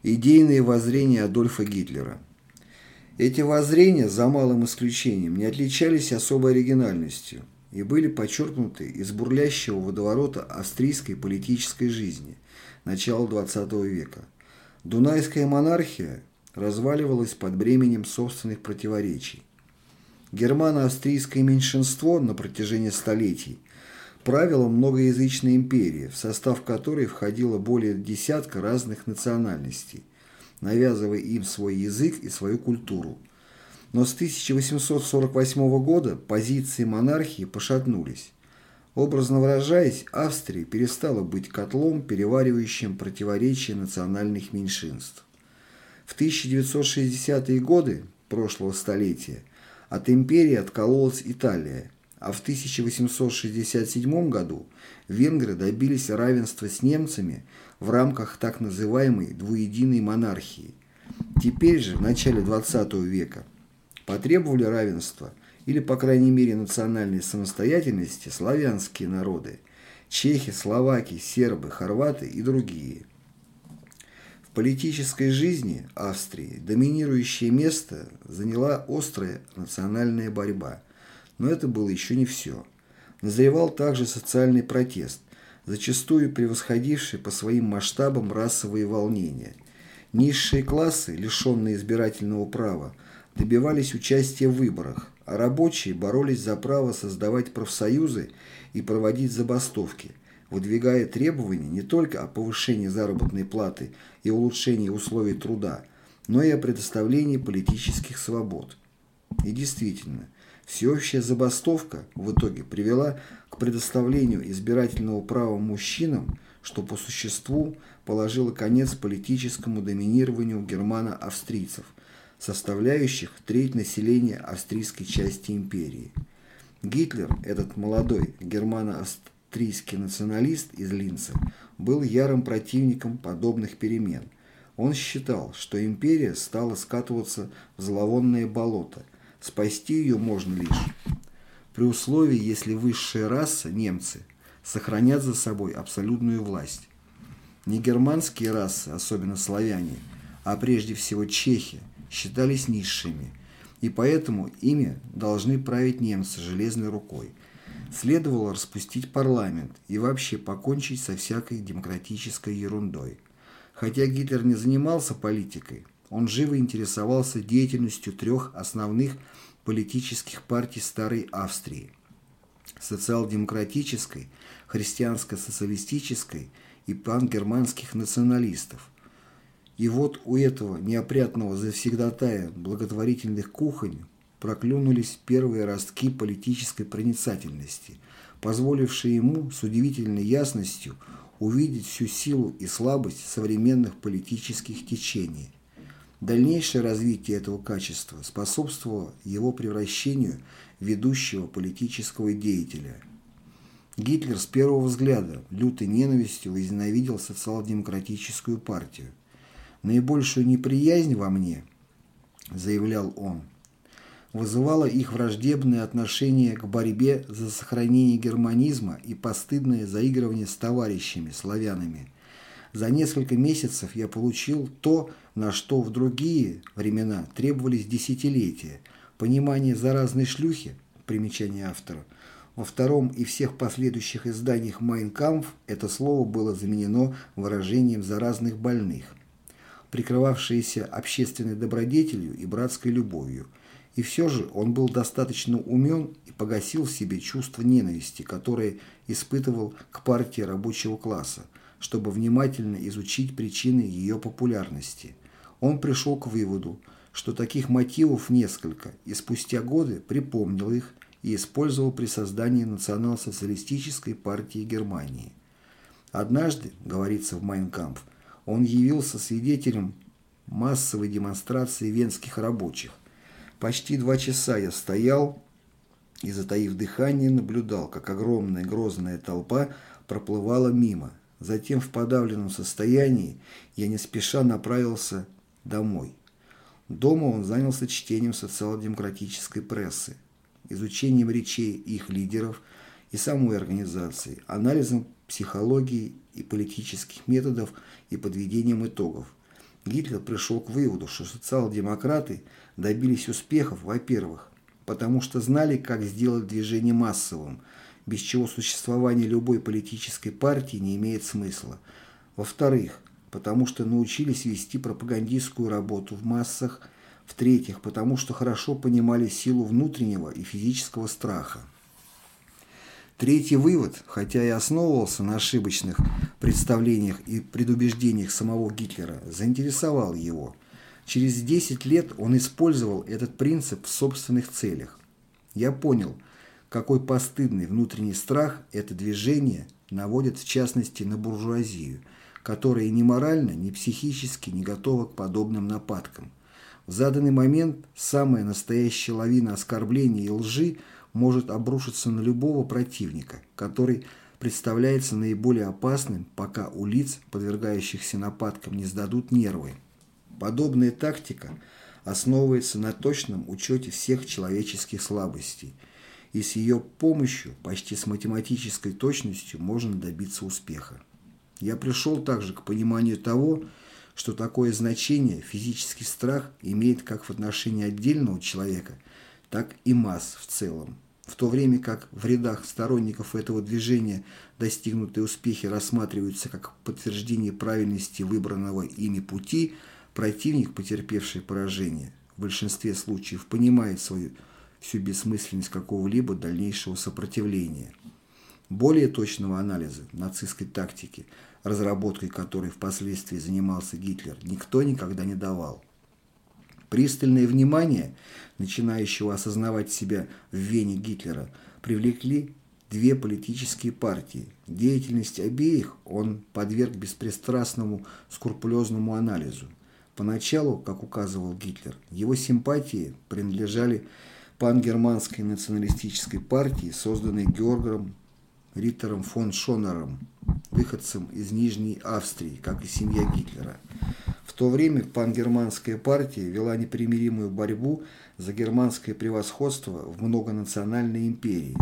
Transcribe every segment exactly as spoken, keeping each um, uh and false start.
Идейные воззрения Адольфа Гитлера. Эти воззрения, за малым исключением, не отличались особой оригинальностью и были подчеркнуты из бурлящего водоворота австрийской политической жизни начала двадцатого века. Дунайская монархия разваливалась под бременем собственных противоречий. Германо-австрийское меньшинство на протяжении столетий правила многоязычной империи, в состав которой входило более десятка разных национальностей, навязывая им свой язык и свою культуру. Но с тысяча восемьсот сорок восьмого года позиции монархии пошатнулись. Образно выражаясь, Австрия перестала быть котлом, переваривающим противоречия национальных меньшинств. В тысяча девятьсот шестидесятые годы прошлого столетия от империи откололась Италия, а в тысяча восемьсот шестьдесят седьмом году венгры добились равенства с немцами в рамках так называемой двуединой монархии. Теперь же, в начале двадцатого века, потребовали равенства или, по крайней мере, национальной самостоятельности славянские народы – чехи, словаки, сербы, хорваты и другие. В политической жизни Австрии доминирующее место заняла острая национальная борьба. Но это было еще не все. Назревал также социальный протест, зачастую превосходивший по своим масштабам расовые волнения. Низшие классы, лишенные избирательного права, добивались участия в выборах, а рабочие боролись за право создавать профсоюзы и проводить забастовки, выдвигая требования не только о повышении заработной платы и улучшении условий труда, но и о предоставлении политических свобод. И действительно, всеобщая забастовка в итоге привела к предоставлению избирательного права мужчинам, что по существу положило конец политическому доминированию германо-австрийцев, составляющих треть населения австрийской части империи. Гитлер, этот молодой германо-австрийский националист из Линца, был ярым противником подобных перемен. Он считал, что империя стала скатываться в зловонное болото. Спасти ее можно лишь при условии, если высшая раса, немцы, сохранят за собой абсолютную власть. Не германские расы, особенно славяне, а прежде всего чехи, считались низшими, и поэтому ими должны править немцы железной рукой. Следовало распустить парламент и вообще покончить со всякой демократической ерундой. Хотя Гитлер не занимался политикой, он живо интересовался деятельностью трех основных политических партий Старой Австрии – социал-демократической, христианско-социалистической и пангерманских националистов. И вот у этого неопрятного завсегдатая благотворительных кухонь проклюнулись первые ростки политической проницательности, позволившие ему с удивительной ясностью увидеть всю силу и слабость современных политических течений. Дальнейшее развитие этого качества способствовало его превращению в ведущего политического деятеля. Гитлер с первого взгляда лютой ненавистью возненавидел социал-демократическую партию. «Наибольшую неприязнь во мне, — заявлял он, — вызывало их враждебное отношение к борьбе за сохранение германизма и постыдное заигрывание с товарищами, славянами. За несколько месяцев я получил то, на что в другие времена требовались десятилетия, понимание заразной шлюхи, примечание автора. Во втором и всех последующих изданиях «Майн кампф» это слово было заменено выражением «заразных больных», прикрывавшееся общественной добродетелью и братской любовью. И все же он был достаточно умен и погасил в себе чувство ненависти, которое испытывал к партии рабочего класса, чтобы внимательно изучить причины ее популярности. Он пришел к выводу, что таких мотивов несколько, и спустя годы припомнил их и использовал при создании национал-социалистической партии Германии. Однажды, говорится в «Майн кампф», он явился свидетелем массовой демонстрации венских рабочих. Почти два часа я стоял и, затаив дыхание, наблюдал, как огромная грозная толпа проплывала мимо. Затем в подавленном состоянии я не спеша направился домой. Дома он занялся чтением социал-демократической прессы, изучением речей их лидеров и самой организации, анализом психологии и политических методов и подведением итогов. Гитлер пришел к выводу, что социал-демократы добились успехов, во-первых, потому что знали, как сделать движение массовым, без чего существование любой политической партии не имеет смысла. Во-вторых, потому что научились вести пропагандистскую работу в массах. В-третьих, потому что хорошо понимали силу внутреннего и физического страха. Третий вывод, хотя и основывался на ошибочных представлениях и предубеждениях самого Гитлера, заинтересовал его. Через десять лет он использовал этот принцип в собственных целях. Я понял, какой постыдный внутренний страх это движение наводит в частности на буржуазию, которая ни морально, ни психически не готова к подобным нападкам. В заданный момент самая настоящая лавина оскорблений и лжи может обрушиться на любого противника, который представляется наиболее опасным, пока у лиц, подвергающихся нападкам, не сдадут нервы. Подобная тактика основывается на точном учете всех человеческих слабостей, и с ее помощью, почти с математической точностью, можно добиться успеха. Я пришел также к пониманию того, что такое значение физический страх имеет как в отношении отдельного человека, так и масс в целом. В то время как в рядах сторонников этого движения достигнутые успехи рассматриваются как подтверждение правильности выбранного ими пути, противник, потерпевший поражение, в большинстве случаев понимает свою всю бессмысленность какого-либо дальнейшего сопротивления. Более точного анализа нацистской тактики, разработкой которой впоследствии занимался Гитлер, никто никогда не давал. Пристальное внимание начинающего осознавать себя в Вене Гитлера привлекли две политические партии. Деятельность обеих он подверг беспристрастному скрупулезному анализу. Поначалу, как указывал Гитлер, его симпатии принадлежали пангерманской националистической партии, созданной Георгом Риттером фон Шонером, выходцем из Нижней Австрии, как и семья Гитлера. В то время пангерманская партия вела непримиримую борьбу за германское превосходство в многонациональной империи.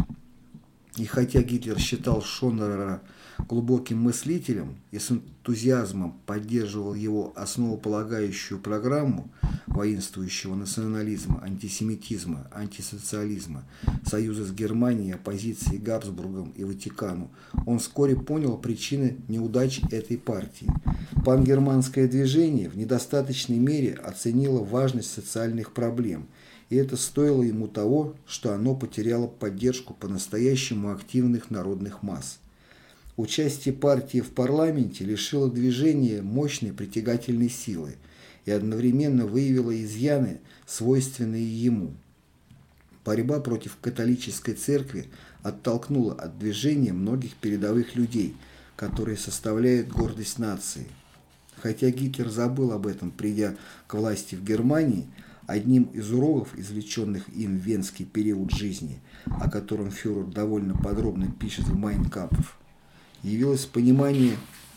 И хотя Гитлер считал Шонера глубоким мыслителем и с энтузиазмом поддерживал его основополагающую программу воинствующего национализма, антисемитизма, антисоциализма, союза с Германией, оппозиции Габсбургом и Ватикану, он вскоре понял причины неудач этой партии. Пангерманское движение в недостаточной мере оценило важность социальных проблем, и это стоило ему того, что оно потеряло поддержку по-настоящему активных народных масс. Участие партии в парламенте лишило движения мощной притягательной силы и одновременно выявило изъяны, свойственные ему. Борьба против католической церкви оттолкнула от движения многих передовых людей, которые составляют гордость нации. Хотя Гитлер забыл об этом, придя к власти в Германии, одним из уроков, извлеченных им в венский период жизни, о котором фюрер довольно подробно пишет в «Майн кампф», явилось понимание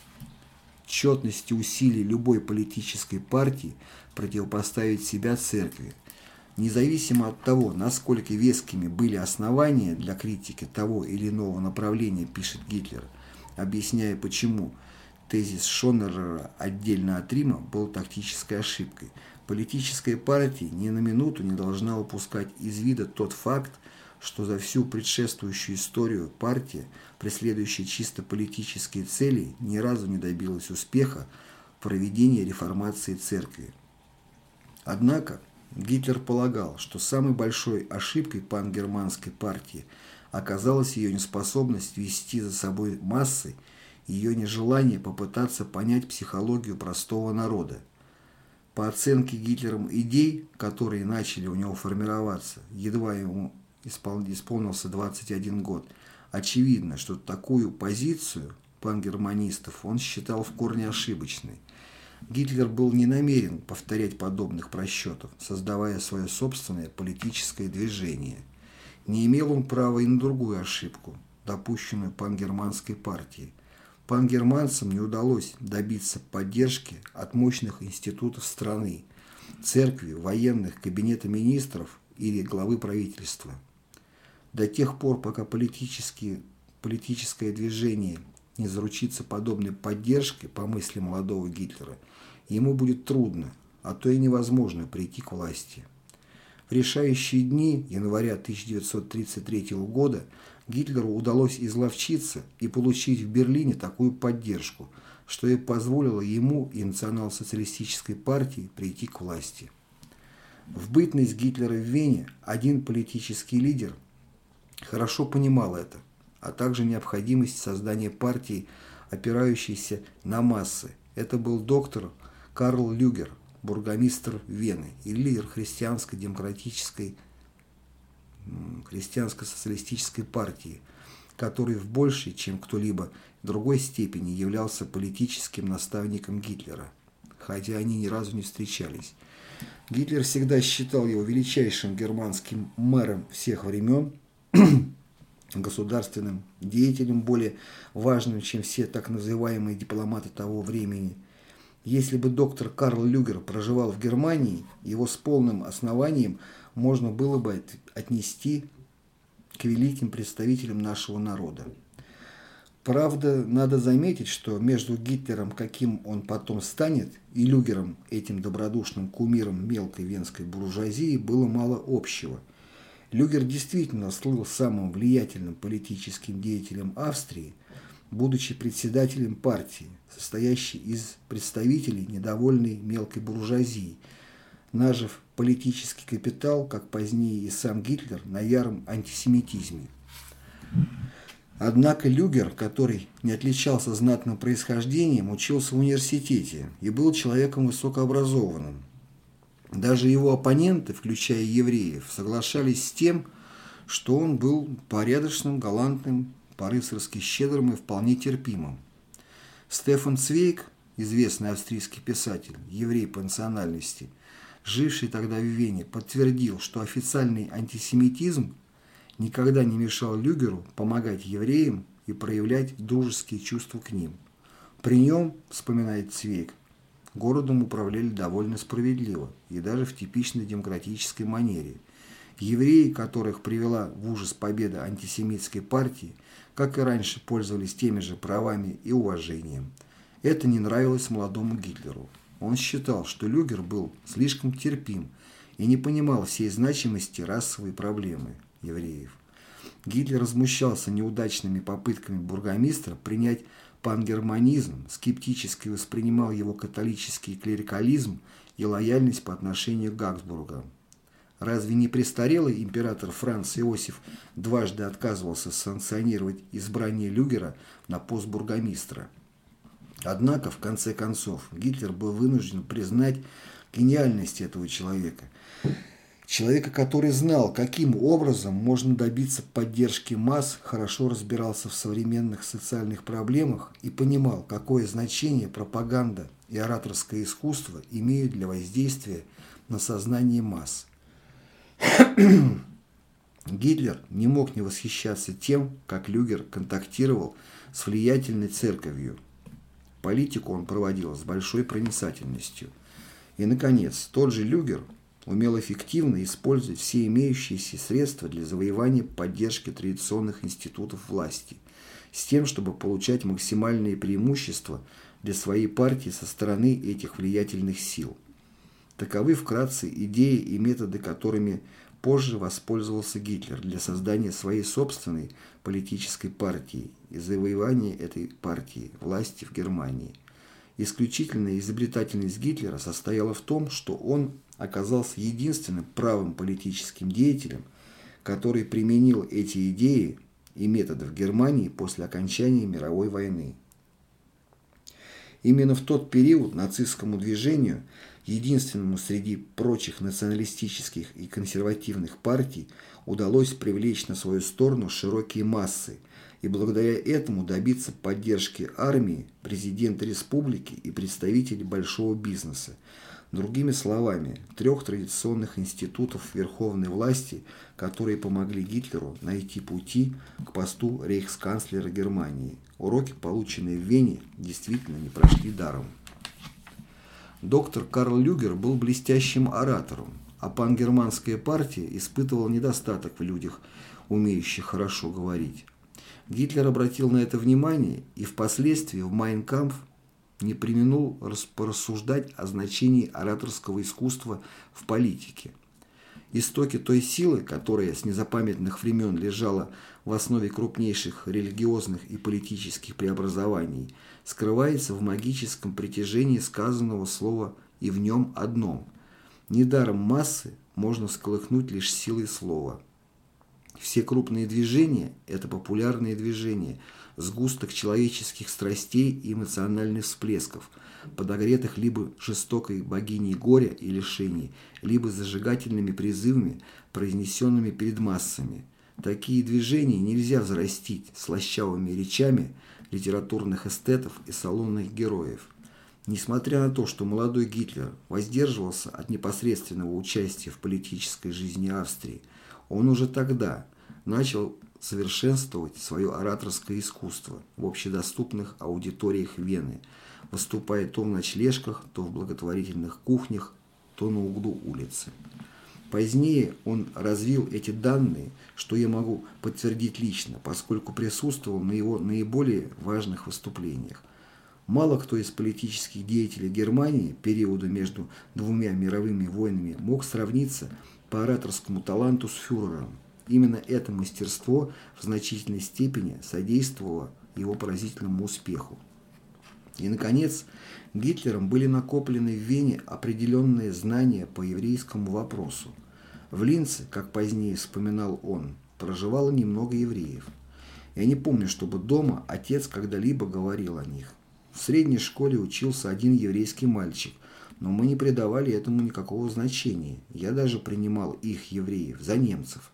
тщетности усилий любой политической партии противопоставить себя церкви. Независимо от того, насколько вескими были основания для критики того или иного направления, пишет Гитлер, объясняя, почему тезис Шонерера отдельно от Рима был тактической ошибкой. Политическая партия ни на минуту не должна упускать из вида тот факт, что за всю предшествующую историю партия, преследующая чисто политические цели, ни разу не добилась успеха в проведении реформации церкви. Однако Гитлер полагал, что самой большой ошибкой пангерманской партии оказалась ее неспособность вести за собой массы, ее нежелание попытаться понять психологию простого народа. По оценке Гитлером идей, которые начали у него формироваться, едва ему исполнился двадцать один год, очевидно, что такую позицию пангерманистов он считал в корне ошибочной. Гитлер был не намерен повторять подобных просчетов, создавая свое собственное политическое движение. Не имел он права и на другую ошибку, допущенную пангерманской партией. Пангерманцам не удалось добиться поддержки от мощных институтов страны, церкви, военных, кабинета министров или главы правительства. До тех пор, пока политические, политическое движение не заручиться подобной поддержкой, по мысли молодого Гитлера, ему будет трудно, а то и невозможно прийти к власти. В решающие дни января тысяча девятьсот тридцать третьего года Гитлеру удалось изловчиться и получить в Берлине такую поддержку, что и позволило ему и национал-социалистической партии прийти к власти. В бытность Гитлера в Вене один политический лидер хорошо понимал это, а также необходимость создания партии, опирающейся на массы. Это был доктор Карл Люгер, бургомистр Вены и лидер христианско-демократической христианско-социалистической партии, который в большей, чем кто-либо другой степени являлся политическим наставником Гитлера, хотя они ни разу не встречались. Гитлер всегда считал его величайшим германским мэром всех времен, государственным деятелем, более важным, чем все так называемые дипломаты того времени. Если бы доктор Карл Люгер проживал в Германии, его с полным основанием можно было бы отнести к великим представителям нашего народа. Правда, надо заметить, что между Гитлером, каким он потом станет, и Люгером, этим добродушным кумиром мелкой венской буржуазии, было мало общего. Люгер действительно слыл самым влиятельным политическим деятелем Австрии, будучи председателем партии, состоящей из представителей недовольной мелкой буржуазии, нажив политический капитал, как позднее и сам Гитлер, на яром антисемитизме. Однако Люгер, который не отличался знатным происхождением, учился в университете и был человеком высокообразованным. Даже его оппоненты, включая евреев, соглашались с тем, что он был порядочным, галантным, по-рыцарски щедрым и вполне терпимым. Стефан Цвейг, известный австрийский писатель, еврей по национальности, живший тогда в Вене, подтвердил, что официальный антисемитизм никогда не мешал Люгеру помогать евреям и проявлять дружеские чувства к ним. При нем, вспоминает Цвейг, городом управляли довольно справедливо и даже в типичной демократической манере. Евреи, которых привела в ужас победа антисемитской партии, как и раньше, пользовались теми же правами и уважением. Это не нравилось молодому Гитлеру. Он считал, что Люгер был слишком терпим и не понимал всей значимости расовой проблемы евреев. Гитлер возмущался неудачными попытками бургомистра принять пангерманизм, скептически воспринимал его католический клерикализм и лояльность по отношению к Габсбургам. Разве не престарелый император Франц Иосиф дважды отказывался санкционировать избрание Люгера на пост бургомистра? Однако, в конце концов, Гитлер был вынужден признать гениальность этого человека. Человека, который знал, каким образом можно добиться поддержки масс, хорошо разбирался в современных социальных проблемах и понимал, какое значение пропаганда и ораторское искусство имеют для воздействия на сознание масс. Гитлер не мог не восхищаться тем, как Люгер контактировал с влиятельной церковью. Политику он проводил с большой проницательностью. И, наконец, тот же Люгер умел эффективно использовать все имеющиеся средства для завоевания поддержки традиционных институтов власти, с тем, чтобы получать максимальные преимущества для своей партии со стороны этих влиятельных сил. Таковы вкратце идеи и методы, которыми позже воспользовался Гитлер для создания своей собственной политической партии и завоевания этой партии власти в Германии. Исключительная изобретательность Гитлера состояла в том, что он оказался единственным правым политическим деятелем, который применил эти идеи и методы в Германии после окончания мировой войны. Именно в тот период нацистскому движению, единственному среди прочих националистических и консервативных партий, удалось привлечь на свою сторону широкие массы и благодаря этому добиться поддержки армии, президента республики и представителей большого бизнеса. Другими словами, трех традиционных институтов верховной власти, которые помогли Гитлеру найти пути к посту рейхсканцлера Германии. Уроки, полученные в Вене, действительно не прошли даром. Доктор Карл Люгер был блестящим оратором, а пангерманская партия испытывала недостаток в людях, умеющих хорошо говорить. Гитлер обратил на это внимание и впоследствии в «Майн кампф» не преминул порассуждать о значении ораторского искусства в политике. Истоки той силы, которая с незапамятных времен лежала в основе крупнейших религиозных и политических преобразований, скрывается в магическом притяжении сказанного слова и в нем одном. Недаром массы можно всколыхнуть лишь силой слова. Все крупные движения – это популярные движения, сгусток человеческих страстей и эмоциональных всплесков, подогретых либо жестокой богиней горя и лишений, либо зажигательными призывами, произнесенными перед массами. Такие движения нельзя взрастить слащавыми речами литературных эстетов и салонных героев. Несмотря на то, что молодой Гитлер воздерживался от непосредственного участия в политической жизни Австрии, он уже тогда начал совершенствовать свое ораторское искусство в общедоступных аудиториях Вены, выступая то в ночлежках, то в благотворительных кухнях, то на углу улицы. Позднее он развил эти данные, что я могу подтвердить лично, поскольку присутствовал на его наиболее важных выступлениях. Мало кто из политических деятелей Германии периода между двумя мировыми войнами мог сравниться по ораторскому таланту с фюрером. Именно это мастерство в значительной степени содействовало его поразительному успеху. И, наконец, Гитлером были накоплены в Вене определенные знания по еврейскому вопросу. В Линце, как позднее вспоминал он, проживало немного евреев. Я не помню, чтобы дома отец когда-либо говорил о них. В средней школе учился один еврейский мальчик, но мы не придавали этому никакого значения. Я даже принимал их, евреев, за немцев.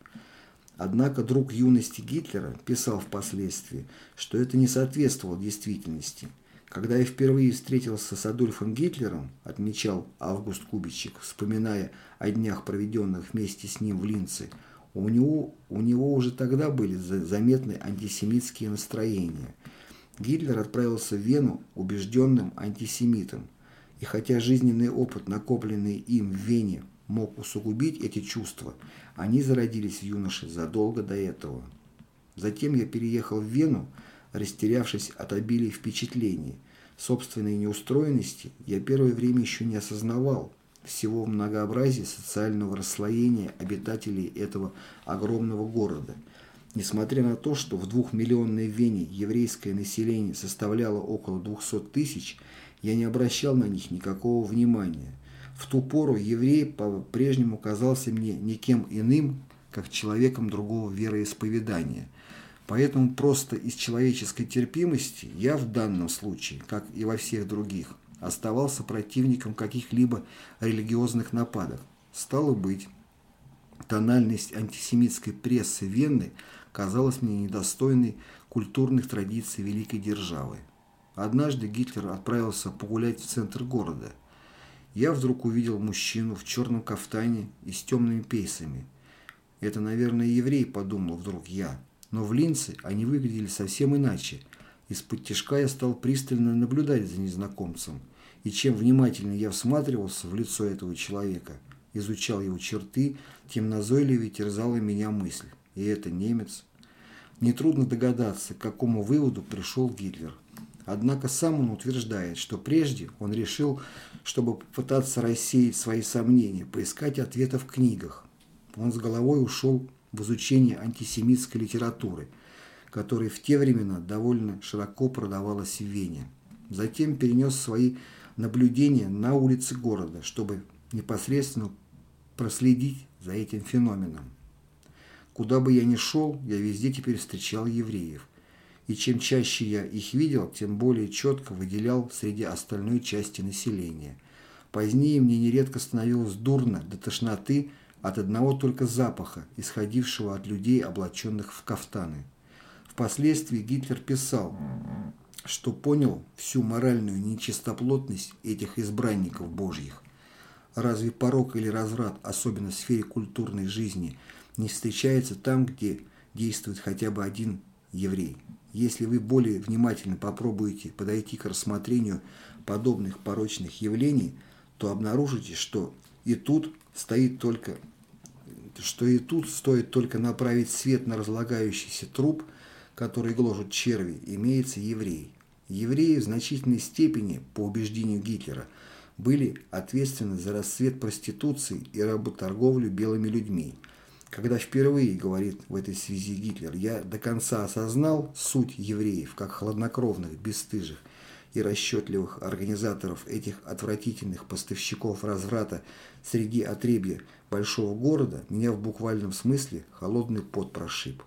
Однако друг юности Гитлера писал впоследствии, что это не соответствовало действительности. Когда я впервые встретился с Адольфом Гитлером, отмечал Август Кубичек, вспоминая о днях, проведенных вместе с ним в Линце, у него, у него уже тогда были заметны антисемитские настроения. Гитлер отправился в Вену убежденным антисемитом, и хотя жизненный опыт, накопленный им в Вене, мог усугубить эти чувства, они зародились в юноше задолго до этого. Затем я переехал в Вену, растерявшись от обилия впечатлений, собственной неустроенности, я первое время еще не осознавал всего многообразия социального расслоения обитателей этого огромного города. Несмотря на то, что в двухмиллионной Вене еврейское население составляло около двухсот тысяч, я не обращал на них никакого внимания. В ту пору еврей по-прежнему казался мне никем иным, как человеком другого вероисповедания. Поэтому просто из человеческой терпимости я в данном случае, как и во всех других, оставался противником каких-либо религиозных нападок. Стало быть, тональность антисемитской прессы Вены казалась мне недостойной культурных традиций великой державы. Однажды Гитлер отправился погулять в центр города. Я вдруг увидел мужчину в черном кафтане и с темными пейсами. Это, наверное, еврей, подумал вдруг я. Но в Линце они выглядели совсем иначе. Из-под тишка я стал пристально наблюдать за незнакомцем. И чем внимательнее я всматривался в лицо этого человека, изучал его черты, тем назойливее терзала меня мысль. И это немец. Нетрудно догадаться, к какому выводу пришел Гитлер. Однако сам он утверждает, что прежде он решил, чтобы попытаться рассеять свои сомнения, поискать ответы в книгах. Он с головой ушел в изучение антисемитской литературы, которая в те времена довольно широко продавалась в Вене. Затем перенес свои наблюдения на улицы города, чтобы непосредственно проследить за этим феноменом. Куда бы я ни шел, я везде теперь встречал евреев. И чем чаще я их видел, тем более четко выделял среди остальной части населения. Позднее мне нередко становилось дурно до тошноты от одного только запаха, исходившего от людей, облаченных в кафтаны. Впоследствии Гитлер писал, что понял всю моральную нечистоплотность этих избранников Божьих. Разве порок или разврат, особенно в сфере культурной жизни, не встречается там, где действует хотя бы один еврей? Если вы более внимательно попробуете подойти к рассмотрению подобных порочных явлений, то обнаружите, что и тут стоит только, что и тут стоит только направить свет на разлагающийся труп, которые гложут черви, имеется еврей. Евреи в значительной степени, по убеждению Гитлера, были ответственны за расцвет проституции и работорговлю белыми людьми. Когда впервые, говорит в этой связи Гитлер, я до конца осознал суть евреев как хладнокровных, бесстыжих и расчетливых организаторов этих отвратительных поставщиков разврата среди отребья большого города, меня в буквальном смысле холодный пот прошиб.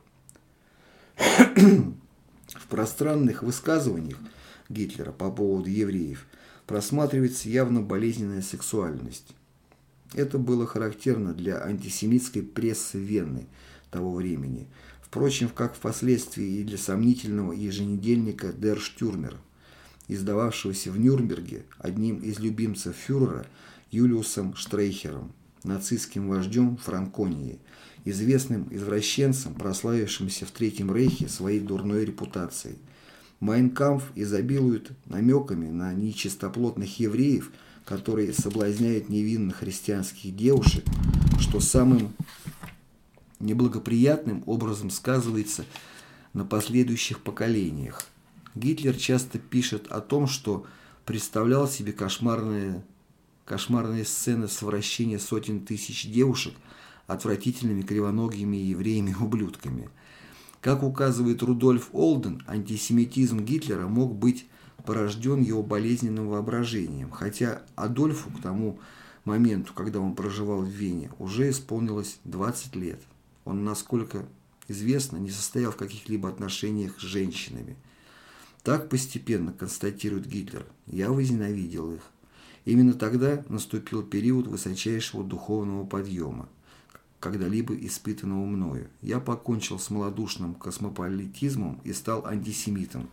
В пространных высказываниях Гитлера по поводу евреев просматривается явно болезненная сексуальность. Это было характерно для антисемитской прессы Вены того времени, впрочем, как впоследствии и для сомнительного еженедельника Der Stürmer, издававшегося в Нюрнберге одним из любимцев фюрера Юлиусом Штрейхером, нацистским вождем Франконии, известным извращенцем, прославившимся в Третьем Рейхе своей дурной репутацией. Майн кампф изобилует намеками на нечистоплотных евреев, которые соблазняют невинных христианских девушек, что самым неблагоприятным образом сказывается на последующих поколениях. Гитлер часто пишет о том, что представлял себе кошмарные, кошмарные сцены совращения сотен тысяч девушек отвратительными кривоногими евреями-ублюдками. Как указывает Рудольф Олден, антисемитизм Гитлера мог быть порожден его болезненным воображением, хотя Адольфу к тому моменту, когда он проживал в Вене, уже исполнилось двадцать лет. Он, насколько известно, не состоял в каких-либо отношениях с женщинами. Так постепенно, констатирует Гитлер, я возненавидел их. Именно тогда наступил период высочайшего духовного подъема, когда-либо испытанного мною. Я покончил с малодушным космополитизмом и стал антисемитом.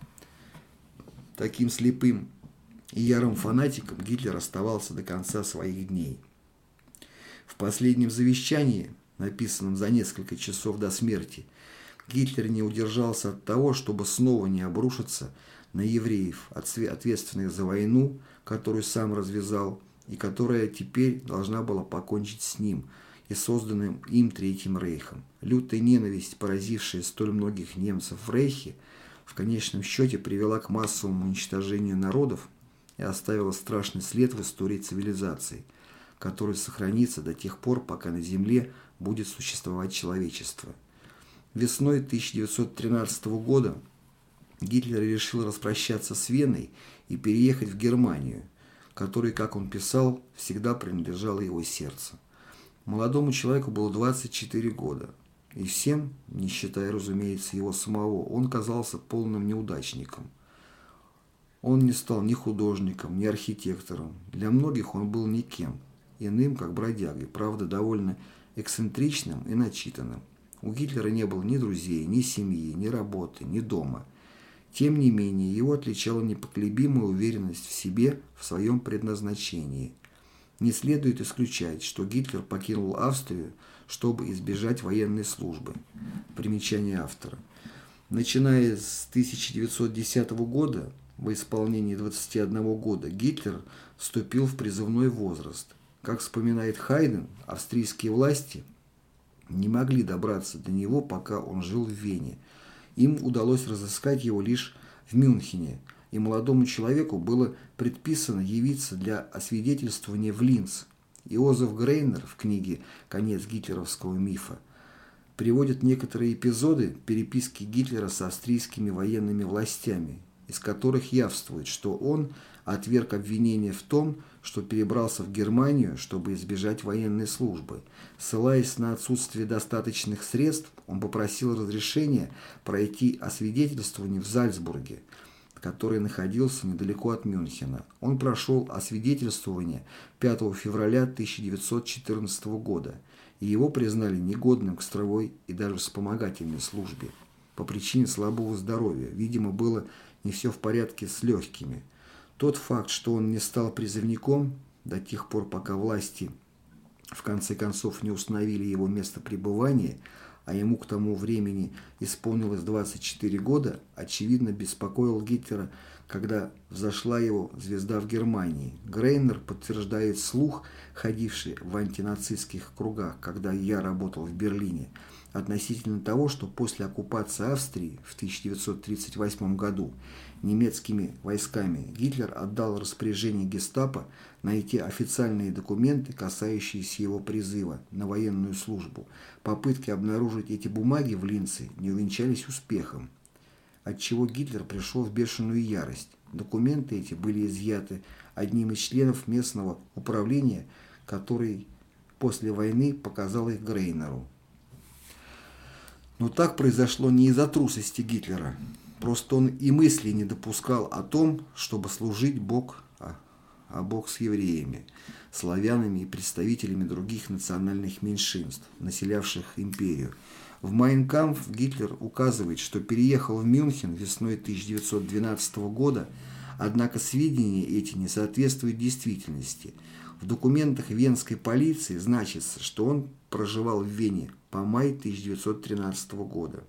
Таким слепым и ярым фанатиком Гитлер оставался до конца своих дней. В последнем завещании, написанном за несколько часов до смерти, Гитлер не удержался от того, чтобы снова не обрушиться на евреев, ответственных за войну, которую сам развязал, и которая теперь должна была покончить с ним и созданным им Третьим Рейхом. Лютая ненависть, поразившая столь многих немцев в Рейхе, в конечном счете привела к массовому уничтожению народов и оставила страшный след в истории цивилизации, который сохранится до тех пор, пока на Земле будет существовать человечество. Весной тысяча девятьсот тринадцатого года Гитлер решил распрощаться с Веной и переехать в Германию, которой, как он писал, всегда принадлежало его сердце. Молодому человеку было двадцать четыре года, и всем, не считая, разумеется, его самого, он казался полным неудачником. Он не стал ни художником, ни архитектором. Для многих он был никем, иным, как бродягой, правда, довольно эксцентричным и начитанным. У Гитлера не было ни друзей, ни семьи, ни работы, ни дома. Тем не менее, его отличала непоколебимая уверенность в себе, в своем предназначении. Не следует исключать, что Гитлер покинул Австрию, чтобы избежать военной службы. Примечание автора. Начиная с тысяча девятьсот десятого года, во исполнении двадцати одного года, Гитлер вступил в призывной возраст. Как вспоминает Хайден, австрийские власти не могли добраться до него, пока он жил в Вене. Им удалось разыскать его лишь в Мюнхене, и молодому человеку было предписано явиться для освидетельствования в Линц. Иозеф Грейнер в книге «Конец гитлеровского мифа» приводит некоторые эпизоды переписки Гитлера с австрийскими военными властями, из которых явствует, что он отверг обвинение в том, что перебрался в Германию, чтобы избежать военной службы. Ссылаясь на отсутствие достаточных средств, он попросил разрешения пройти освидетельствование в Зальцбурге, который находился недалеко от Мюнхена. Он прошел освидетельствование пятого февраля тысяча девятьсот четырнадцатого года, и его признали негодным к строевой и даже вспомогательной службе. По причине слабого здоровья, видимо, было не все в порядке с легкими. Тот факт, что он не стал призывником до тех пор, пока власти в конце концов не установили его место пребывания, а ему к тому времени исполнилось двадцать четыре года, очевидно беспокоил Гитлера, когда взошла его звезда в Германии. Грейнер подтверждает слух, ходивший в антинацистских кругах, когда я работал в Берлине, относительно того, что после оккупации Австрии в тысяча девятьсот тридцать восьмом году немецкими войсками Гитлер отдал распоряжение гестапо найти официальные документы, касающиеся его призыва на военную службу. Попытки обнаружить эти бумаги в Линце не увенчались успехом, отчего Гитлер пришел в бешеную ярость. Документы эти были изъяты одним из членов местного управления, который после войны показал их Грейнеру. Но так произошло не из-за трусости Гитлера. Просто он и мысли не допускал о том, чтобы служить бок о бок с евреями, славянами и представителями других национальных меньшинств, населявших империю. В «Майн кампф» Гитлер указывает, что переехал в Мюнхен весной тысяча девятьсот двенадцатого года, однако сведения эти не соответствуют действительности. В документах венской полиции значится, что он проживал в Вене по май тысяча девятьсот тринадцатого года.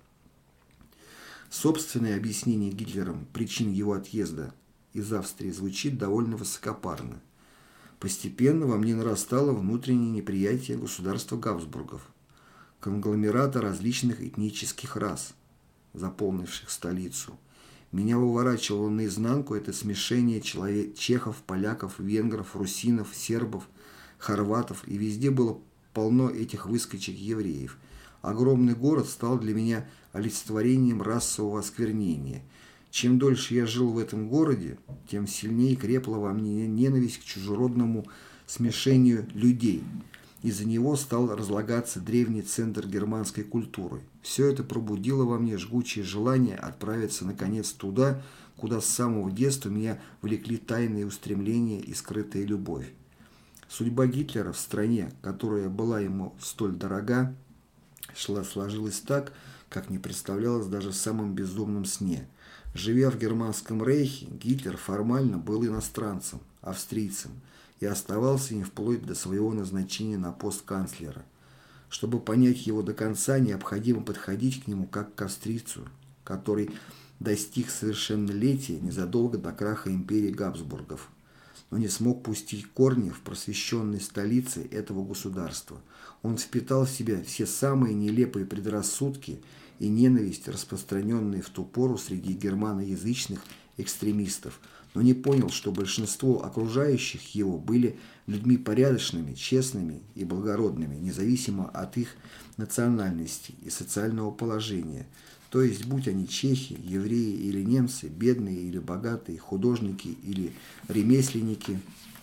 Собственное объяснение Гитлером причин его отъезда из Австрии звучит довольно высокопарно. Постепенно во мне нарастало внутреннее неприятие государства Габсбургов, конгломерата различных этнических рас, заполнивших столицу. Меня выворачивало наизнанку это смешение человек, чехов, поляков, венгров, русинов, сербов, хорватов, и везде было полно этих выскочек евреев. Огромный город стал для меня олицетворением расового осквернения. Чем дольше я жил в этом городе, тем сильнее крепла во мне ненависть к чужеродному смешению людей. Из-за него стал разлагаться древний центр германской культуры. Все это пробудило во мне жгучее желание отправиться, наконец, туда, куда с самого детства меня влекли тайные устремления и скрытая любовь. Судьба Гитлера в стране, которая была ему столь дорога, шла, сложилась так, как не представлялось даже в самом безумном сне. Живя в Германском рейхе, Гитлер формально был иностранцем, австрийцем, и оставался им вплоть до своего назначения на пост канцлера. Чтобы понять его до конца, необходимо подходить к нему как к австрийцу, который достиг совершеннолетия незадолго до краха империи Габсбургов, но не смог пустить корни в просвещенной столице этого государства. Он впитал в себя все самые нелепые предрассудки и ненависть, распространенные в ту пору среди германоязычных экстремистов, но не понял, что большинство окружающих его были людьми порядочными, честными и благородными, независимо от их национальности и социального положения. То есть, будь они чехи, евреи или немцы, бедные или богатые, художники или ремесленники.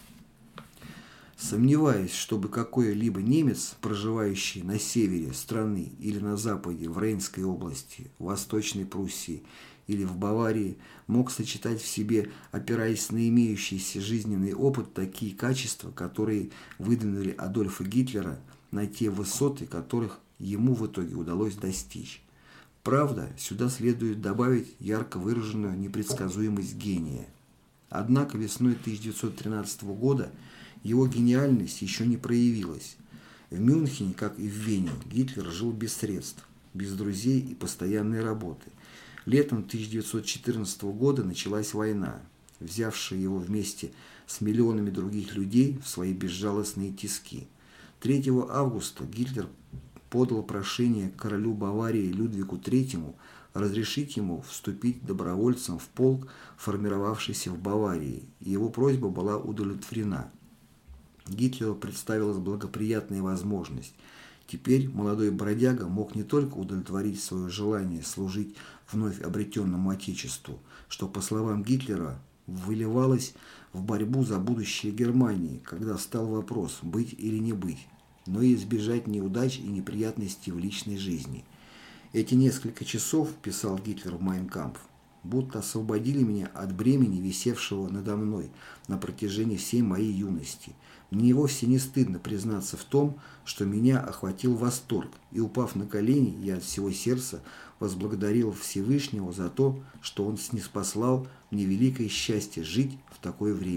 Сомневаюсь, чтобы какой-либо немец, проживающий на севере страны или на западе, в Рейнской области, в Восточной Пруссии или в Баварии, мог сочетать в себе, опираясь на имеющийся жизненный опыт, такие качества, которые выдвинули Адольфа Гитлера на те высоты, которых ему в итоге удалось достичь. Правда, сюда следует добавить ярко выраженную непредсказуемость гения. Однако весной тысяча девятьсот тринадцатого года его гениальность еще не проявилась. В Мюнхене, как и в Вене, Гитлер жил без средств, без друзей и постоянной работы. Летом тысяча девятьсот четырнадцатого года началась война, взявшая его вместе с миллионами других людей в свои безжалостные тиски. третьего августа Гитлер подал прошение королю Баварии Людвигу третьему разрешить ему вступить добровольцем в полк, формировавшийся в Баварии, и его просьба была удовлетворена. Гитлеру представилась благоприятная возможность. Теперь молодой бродяга мог не только удовлетворить свое желание служить вновь обретенному Отечеству, что, по словам Гитлера, выливалось в борьбу за будущее Германии, когда встал вопрос, быть или не быть, но и избежать неудач и неприятностей в личной жизни. «Эти несколько часов, — писал Гитлер в «Майн кампф», — будто освободили меня от бремени, висевшего надо мной на протяжении всей моей юности. Мне вовсе не стыдно признаться в том, что меня охватил восторг, и, упав на колени, я от всего сердца возблагодарил Всевышнего за то, что Он ниспослал мне великое счастье жить в такое время.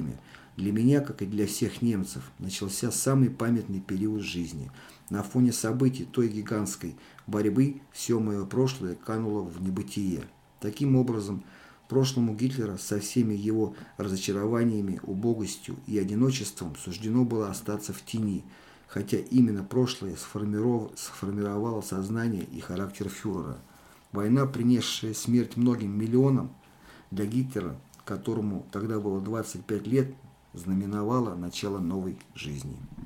Для меня, как и для всех немцев, начался самый памятный период жизни. На фоне событий той гигантской борьбы все мое прошлое кануло в небытие. Таким образом, прошлому Гитлера со всеми его разочарованиями, убогостью и одиночеством суждено было остаться в тени, хотя именно прошлое сформиров... сформировало сознание и характер фюрера. Война, принесшая смерть многим миллионам, для Гитлера, которому тогда было двадцать пять лет, знаменовала начало новой жизни.